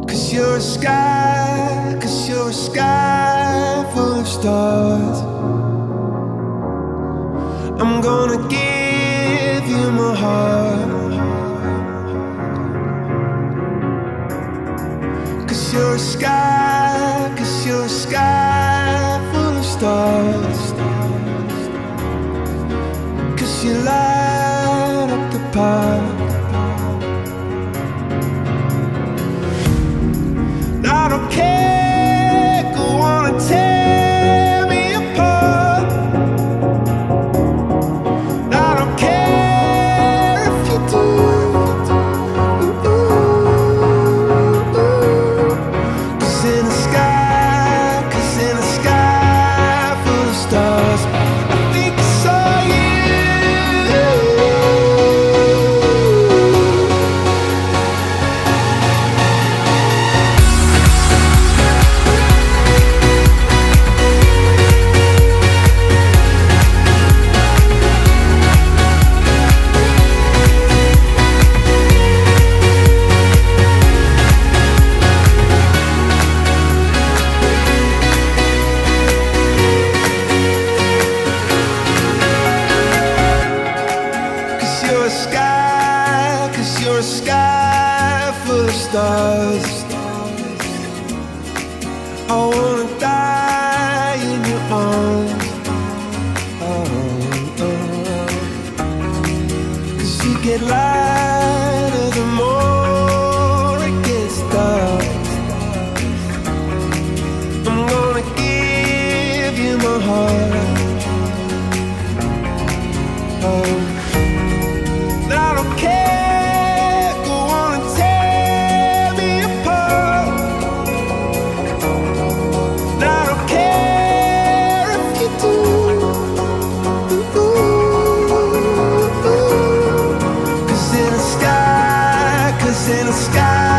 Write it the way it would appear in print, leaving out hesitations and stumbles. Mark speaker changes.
Speaker 1: Cause you're a sky full of stars. I'm gonna give you my heart. Cause you're a sky full of stars. Cause you light up the park. I don't care, go on and tear me apart. I don't care if you do. Cause in the sky full of stars, I think I saw you. Cause you're a sky full of stars. I wanna die in your arms. Cause you get lighter the more it gets dark. I'm gonna give you my heart. I don't care, go on and tear me apart. I don't care if you do. Cause in the sky